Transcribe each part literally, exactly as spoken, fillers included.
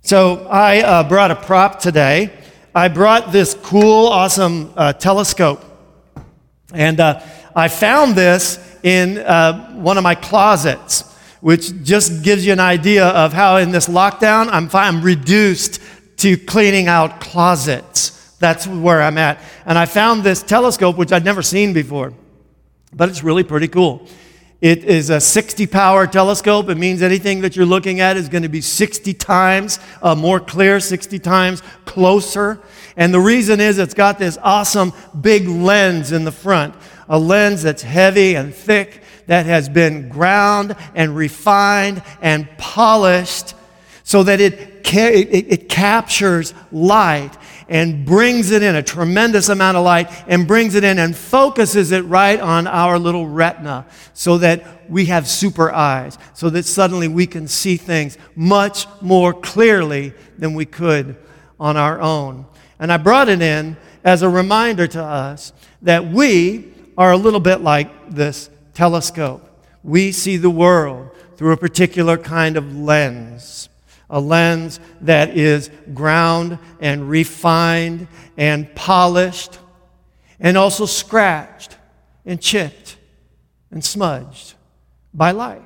So I uh, brought a prop today. I brought this cool, awesome uh, telescope. And uh, I found this in uh, one of my closets, which just gives you an idea of how in this lockdown, I'm, I'm reduced to cleaning out closets. That's where I'm at. And I found this telescope, which I'd never seen before, but it's really pretty cool. It is a sixty power telescope. It means anything that you're looking at is going to be sixty times uh, more clear, sixty times closer. And the reason is it's got this awesome big lens in the front, a lens that's heavy and thick, that has been ground and refined and polished so that it, ca- it, it captures light and brings it in, a tremendous amount of light, and brings it in and focuses it right on our little retina so that we have super eyes, so that suddenly we can see things much more clearly than we could on our own. And I brought it in as a reminder to us that we are a little bit like this telescope. We see the world through a particular kind of lens. A lens that is ground and refined and polished and also scratched and chipped and smudged by life,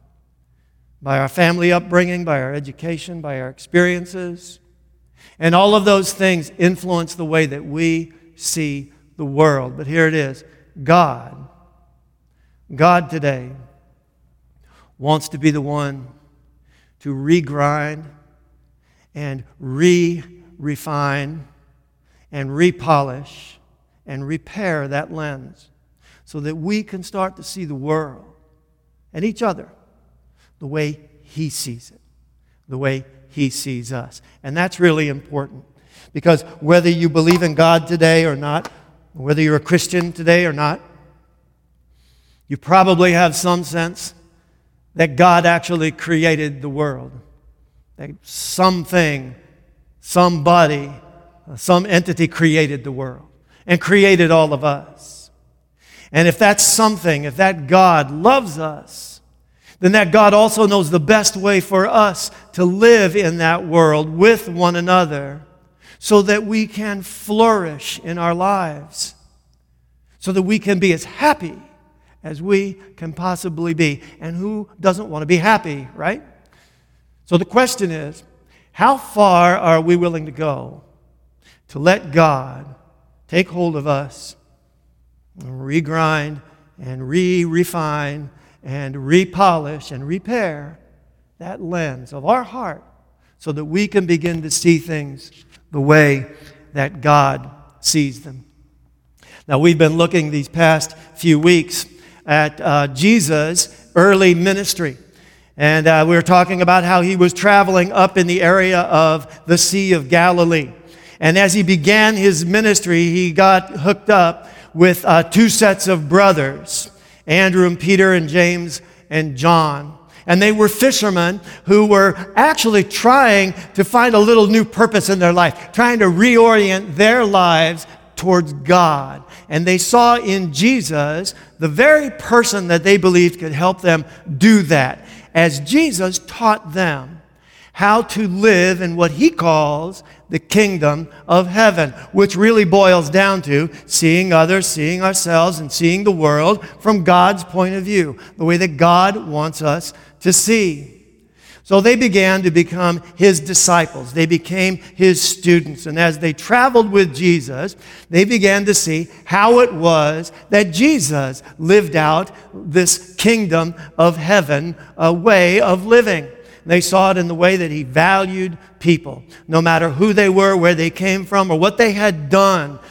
by our family upbringing, by our education, by our experiences. And all of those things influence the way that we see the world. But here it is. God, God today wants to be the one to regrind and re-refine and repolish and repair that lens so that we can start to see the world and each other the way He sees it, the way He sees us. And that's really important because whether you believe in God today or not, whether you're a Christian today or not, you probably have some sense that God actually created the world. That something, somebody, some entity created the world and created all of us. And if that's something, if that God loves us, then that God also knows the best way for us to live in that world with one another so that we can flourish in our lives, so that we can be as happy as we can possibly be. And who doesn't want to be happy, right? So the question is, how far are we willing to go to let God take hold of us and regrind and re-refine and repolish and repair that lens of our heart so that we can begin to see things the way that God sees them? Now, we've been looking these past few weeks at uh, Jesus' early ministry. And uh, we were talking about how he was traveling up in the area of the Sea of Galilee. And as he began his ministry, he got hooked up with uh, two sets of brothers, Andrew and Peter and James and John. And they were fishermen who were actually trying to find a little new purpose in their life, trying to reorient their lives towards God. And they saw in Jesus the very person that they believed could help them do that, as Jesus taught them how to live in what he calls the kingdom of heaven, which really boils down to seeing others, seeing ourselves, and seeing the world from God's point of view, the way that God wants us to see. So they began to become his disciples. They became his students. And as they traveled with Jesus, they began to see how it was that Jesus lived out this kingdom of heaven, a way of living. They saw it in the way that he valued people. No matter who they were, where they came from, or what they had done,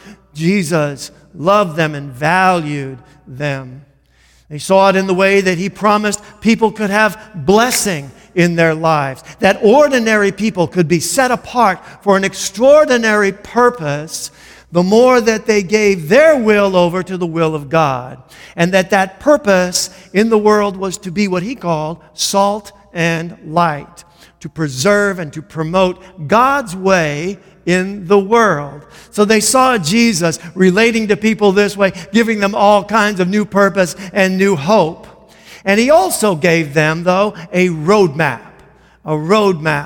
Jesus loved them and valued them. They saw it in the way that he promised people could have blessing in their lives, that ordinary people could be set apart for an extraordinary purpose the more that they gave their will over to the will of God, and that that purpose in the world was to be what he called salt and light, to preserve and to promote God's way in the world. So they saw Jesus relating to people this way, giving them all kinds of new purpose and new hope. And he also gave them, though, a roadmap, a roadmap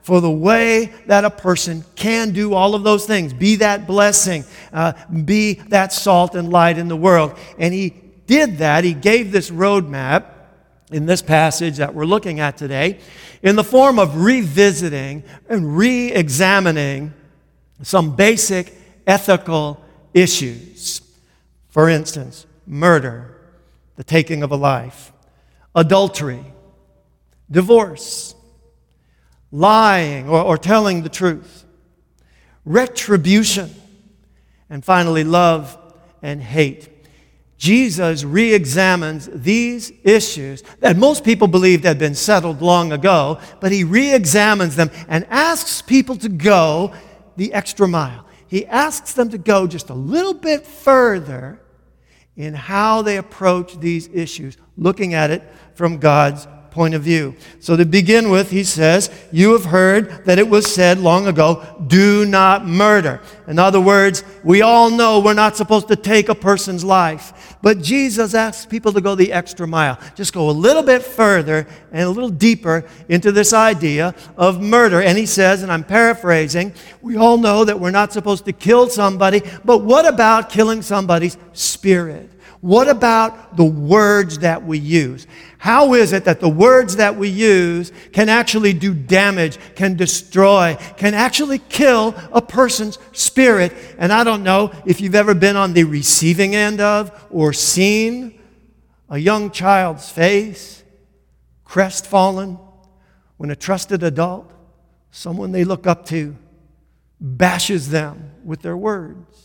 for the way that a person can do all of those things. Be that blessing. Uh, be that salt and light in the world. And he did that. He gave this roadmap in this passage that we're looking at today in the form of revisiting and re-examining some basic ethical issues. For instance, murder, the taking of a life, adultery, divorce, lying or, or telling the truth, retribution, and finally love and hate. Jesus re-examines these issues that most people believed had been settled long ago, but he re-examines them and asks people to go the extra mile. He asks them to go just a little bit further in how they approach these issues, looking at it from God's point of view. So to begin with, he says, you have heard that it was said long ago, do not murder. In other words, we all know we're not supposed to take a person's life. But Jesus asks people to go the extra mile. Just go a little bit further and a little deeper into this idea of murder. And he says, and I'm paraphrasing, we all know that we're not supposed to kill somebody, but what about killing somebody's spirit? What about the words that we use? How is it that the words that we use can actually do damage, can destroy, can actually kill a person's spirit? And I don't know if you've ever been on the receiving end of or seen a young child's face crestfallen when a trusted adult, someone they look up to, bashes them with their words.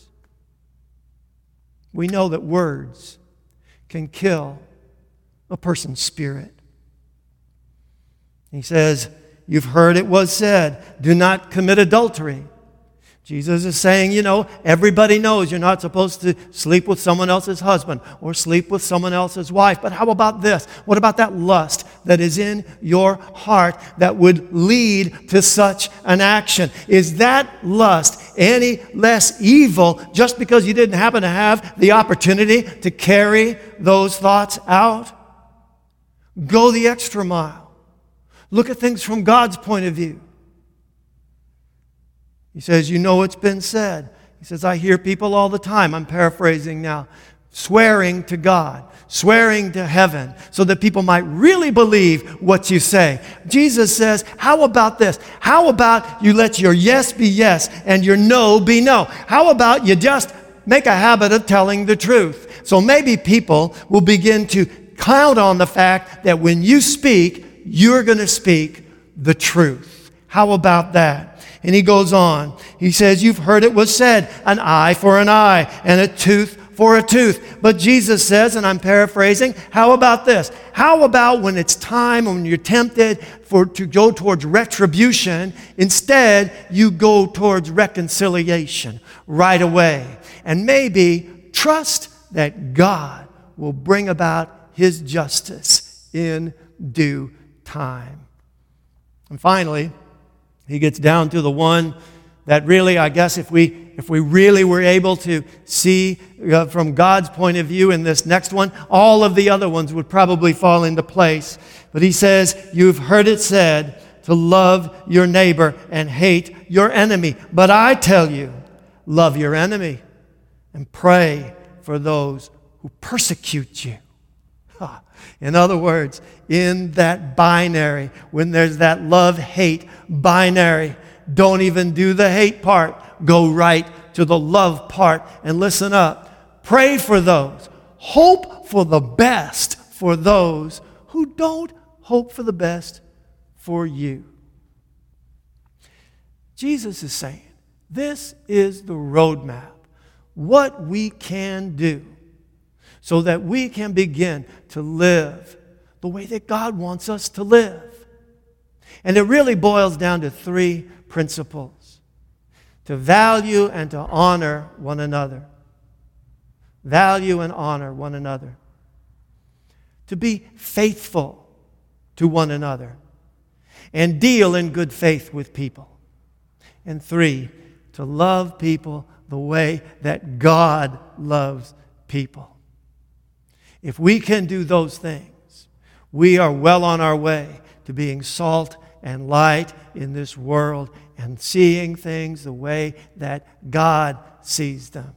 We know that words can kill a person's spirit. He says, you've heard it was said, do not commit adultery. Jesus is saying, you know, everybody knows you're not supposed to sleep with someone else's husband or sleep with someone else's wife. But how about this? What about that lust that is in your heart that would lead to such an action? Is that lust any less evil just because you didn't happen to have the opportunity to carry those thoughts out? Go the extra mile. Look at things from God's point of view. He says, you know it's been said. He says, I hear people all the time, I'm paraphrasing now, swearing to God, swearing to heaven, so that people might really believe what you say. Jesus says, how about this? How about you let your yes be yes and your no be no? How about you just make a habit of telling the truth? So maybe people will begin to count on the fact that when you speak, you're going to speak the truth. How about that? And he goes on. He says, you've heard it was said, an eye for an eye and a tooth for a tooth. But Jesus says, and I'm paraphrasing, how about this? How about when it's time, when you're tempted for to go towards retribution, instead you go towards reconciliation right away. And maybe trust that God will bring about his justice in due time. And finally, he gets down to the one that really, I guess, if we if we really were able to see uh, from God's point of view in this next one, all of the other ones would probably fall into place. But he says, you've heard it said to love your neighbor and hate your enemy. But I tell you, love your enemy and pray for those who persecute you. Huh. In other words, in that binary, when there's that love-hate binary, don't even do the hate part. Go right to the love part and listen up. Pray for those. Hope for the best for those who don't hope for the best for you. Jesus is saying, this is the roadmap. What we can do so that we can begin to live the way that God wants us to live. And it really boils down to three principles: to value and to honor one another. Value and honor one another. To be faithful to one another. And deal in good faith with people. And three, to love people the way that God loves people. If we can do those things, we are well on our way to being salt and light in this world and seeing things the way that God sees them.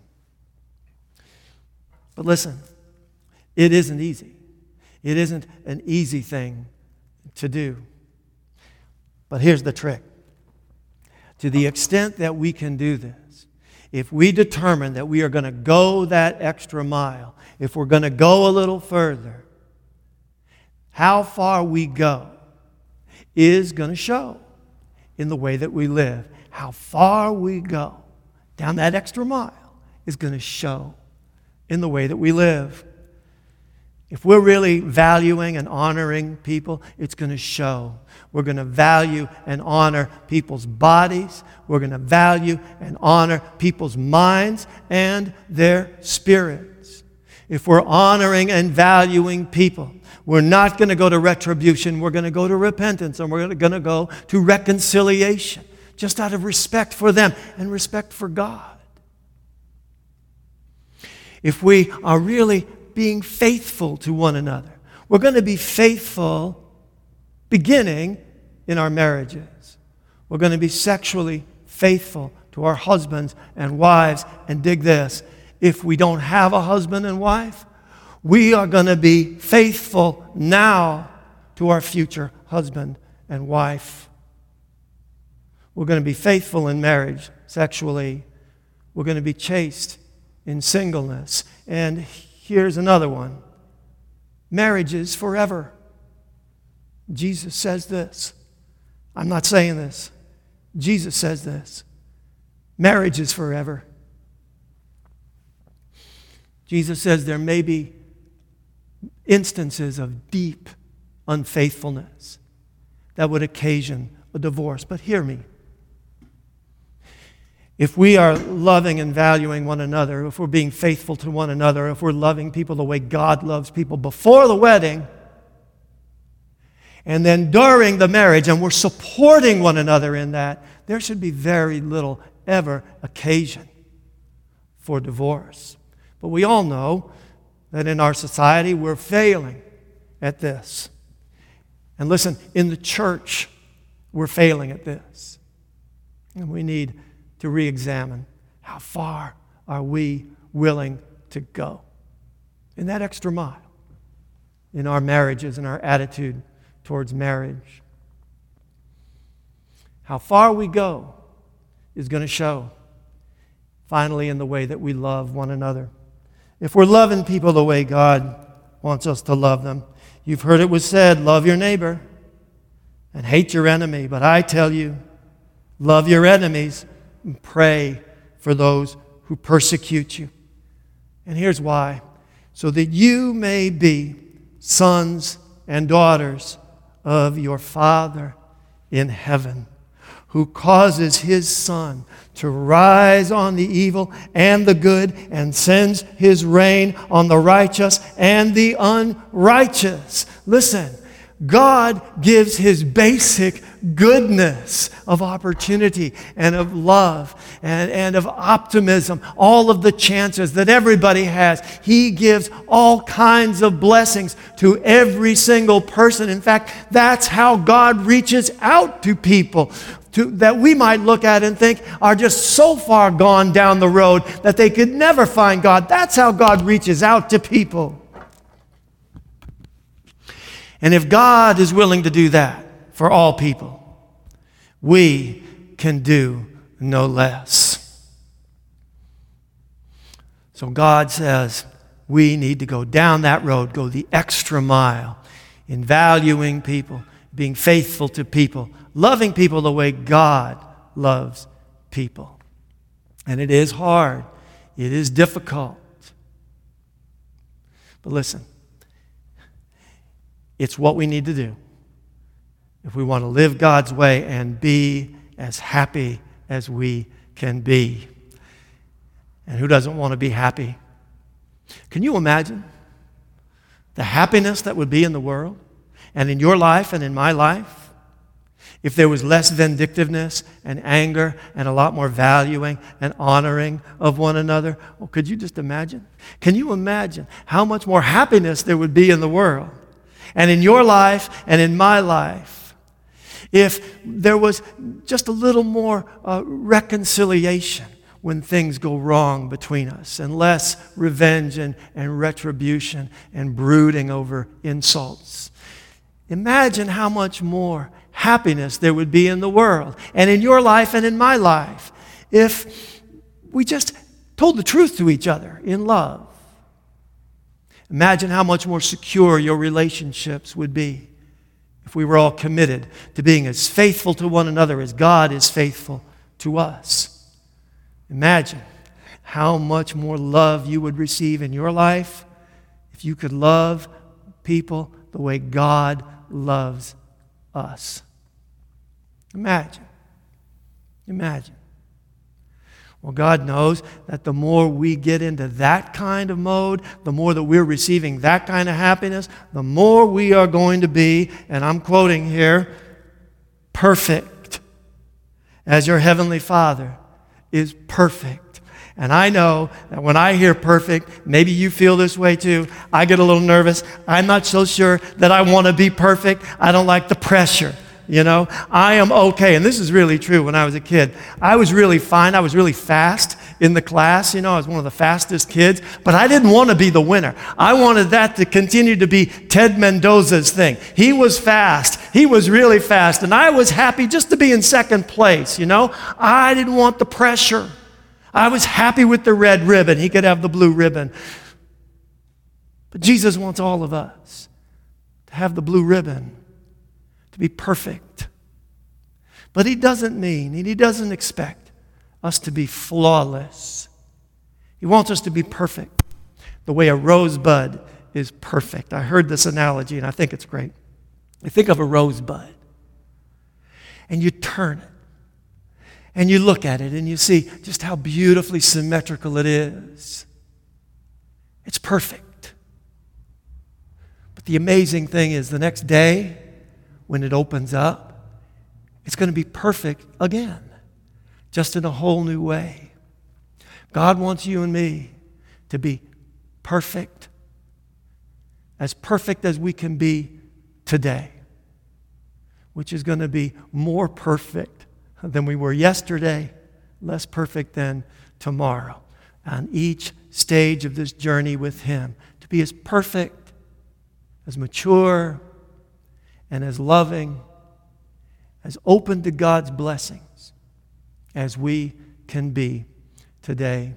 But listen, it isn't easy. It isn't an easy thing to do. But here's the trick. To the extent that we can do this, if we determine that we are going to go that extra mile, if we're going to go a little further, how far we go is going to show in the way that we live. How far we go down that extra mile is going to show in the way that we live. If we're really valuing and honoring people, it's going to show. We're going to value and honor people's bodies. We're going to value and honor people's minds and their spirits. If we're honoring and valuing people, we're not going to go to retribution. We're going to go to repentance, and we're going to go to reconciliation, just out of respect for them and respect for God. If we are really being faithful to one another, we're going to be faithful beginning in our marriages. We're going to be sexually faithful to our husbands and wives. And dig this, if we don't have a husband and wife, we are going to be faithful now to our future husband and wife. We're going to be faithful in marriage sexually. We're going to be chaste in singleness. And here's another one. Marriage is forever. Jesus says this. I'm not saying this. Jesus says this. Marriage is forever. Jesus says there may be instances of deep unfaithfulness that would occasion a divorce. But hear me. If we are loving and valuing one another, if we're being faithful to one another, if we're loving people the way God loves people before the wedding, and then during the marriage, and we're supporting one another in that, there should be very little ever occasion for divorce. But we all know that in our society we're failing at this. And listen, in the church, we're failing at this. And we need to re-examine how far are we willing to go in that extra mile in our marriages and our attitude towards marriage. How far we go is going to show finally in the way that we love one another. If we're loving people the way God wants us to love them, you've heard it was said, love your neighbor and hate your enemy. But I tell you, love your enemies and pray for those who persecute you. And here's why. So that you may be sons and daughters of your Father in heaven, who causes His sun to rise on the evil and the good and sends His rain on the righteous and the unrighteous. Listen, God gives His basic goodness of opportunity and of love and, and of optimism, all of the chances that everybody has. He gives all kinds of blessings to every single person. In fact, that's how God reaches out to people to, that we might look at and think are just so far gone down the road that they could never find God. That's how God reaches out to people. And if God is willing to do that for all people, we can do no less. So God says we need to go down that road, go the extra mile in valuing people, being faithful to people, loving people the way God loves people. And it is hard. It is difficult. But listen, it's what we need to do if we want to live God's way and be as happy as we can be. And who doesn't want to be happy? Can you imagine the happiness that would be in the world and in your life and in my life if there was less vindictiveness and anger and a lot more valuing and honoring of one another? Oh, could you just imagine? Can you imagine how much more happiness there would be in the world and in your life and in my life If there was just a little more uh, reconciliation when things go wrong between us, and less revenge and, and retribution and brooding over insults. Imagine how much more happiness there would be in the world and in your life and in my life if we just told the truth to each other in love. Imagine how much more secure your relationships would be if we were all committed to being as faithful to one another as God is faithful to us. Imagine how much more love you would receive in your life if you could love people the way God loves us. Imagine. Imagine. Well, God knows that the more we get into that kind of mode, the more that we're receiving that kind of happiness, the more we are going to be, and I'm quoting here, perfect, as your heavenly Father is perfect. And I know that when I hear perfect, maybe you feel this way too, I get a little nervous. I'm not so sure that I want to be perfect. I don't like the pressure. You know, I am okay. And this is really true when I was a kid. I was really fine. I was really fast in the class. You know, I was one of the fastest kids. But I didn't want to be the winner. I wanted that to continue to be Ted Mendoza's thing. He was fast. He was really fast. And I was happy just to be in second place, you know. I didn't want the pressure. I was happy with the red ribbon. He could have the blue ribbon. But Jesus wants all of us to have the blue ribbon, to be perfect. But he doesn't mean, and he doesn't expect us to be flawless. He wants us to be perfect the way a rosebud is perfect. I heard this analogy, and I think it's great. You think of a rosebud, and you turn it, and you look at it, and you see just how beautifully symmetrical it is. It's perfect. But the amazing thing is the next day, when it opens up, it's going to be perfect again, just in a whole new way. God wants you and me to be perfect, as perfect as we can be today, which is going to be more perfect than we were yesterday, less perfect than tomorrow. On each stage of this journey with Him, to be as perfect, as mature, and as loving, as open to God's blessings as we can be today.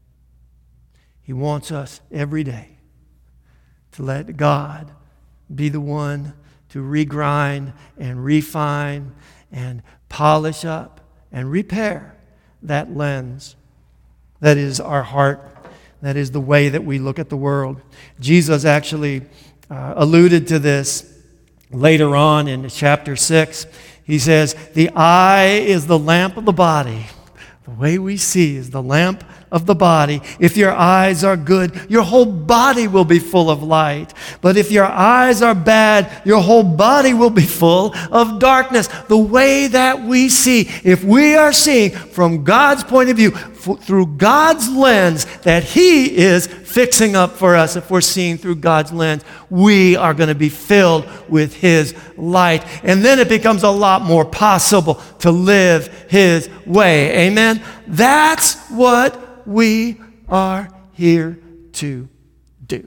He wants us every day to let God be the one to regrind and refine and polish up and repair that lens that is our heart, that is the way that we look at the world. Jesus actually uh, alluded to this later on in chapter six. He says, the eye is the lamp of the body. The way we see is the lamp of the body. If your eyes are good, your whole body will be full of light. But if your eyes are bad, your whole body will be full of darkness. The way that we see, if we are seeing from God's point of view, f- through God's lens that He is fixing up for us, if we're seeing through God's lens, we are going to be filled with His light. And then it becomes a lot more possible to live His way. Amen? That's what we are here to do.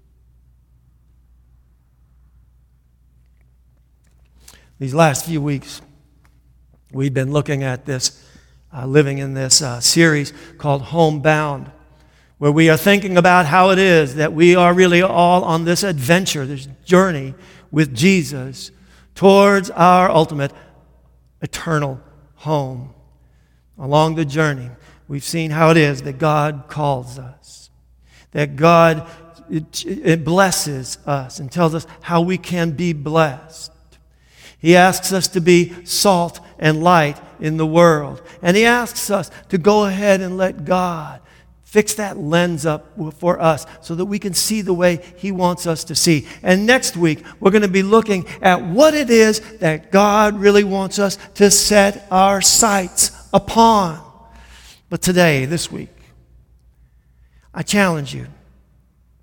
These last few weeks, we've been looking at this, uh, living in this uh, series called Homebound, where we are thinking about how it is that we are really all on this adventure, this journey with Jesus towards our ultimate eternal home. Along the journey, we've seen how it is that God calls us, that God it, it blesses us and tells us how we can be blessed. He asks us to be salt and light in the world, and He asks us to go ahead and let God fix that lens up for us so that we can see the way He wants us to see. And next week, we're going to be looking at what it is that God really wants us to set our sights upon. But today, this week, I challenge you.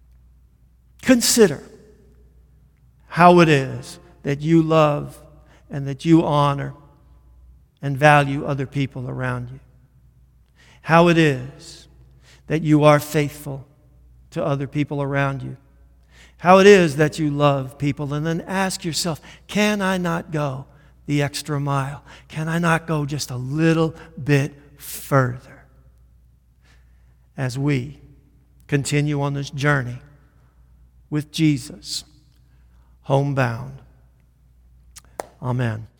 Consider how it is that you love and that you honor and value other people around you. How it is that you are faithful to other people around you. How it is that you love people. And then ask yourself, can I not go the extra mile? Can I not go just a little bit further as we continue on this journey with Jesus, homebound? Amen.